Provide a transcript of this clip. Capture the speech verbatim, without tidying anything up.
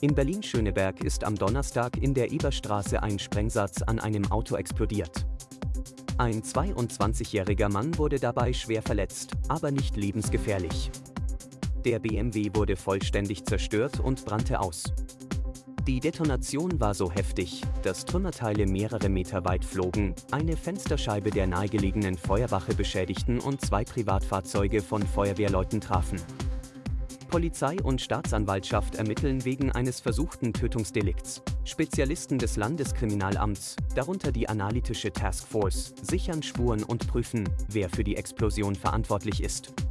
In Berlin-Schöneberg ist am Donnerstag in der Eberstraße ein Sprengsatz an einem Auto explodiert. Ein zweiundzwanzigjähriger Mann wurde dabei schwer verletzt, aber nicht lebensgefährlich. Der B M W wurde vollständig zerstört und brannte aus. Die Detonation war so heftig, dass Trümmerteile mehrere Meter weit flogen, eine Fensterscheibe der nahegelegenen Feuerwache beschädigten und zwei Privatfahrzeuge von Feuerwehrleuten trafen. Polizei und Staatsanwaltschaft ermitteln wegen eines versuchten Tötungsdelikts. Spezialisten des Landeskriminalamts, darunter die Analytische Taskforce, sichern Spuren und prüfen, wer für die Explosion verantwortlich ist.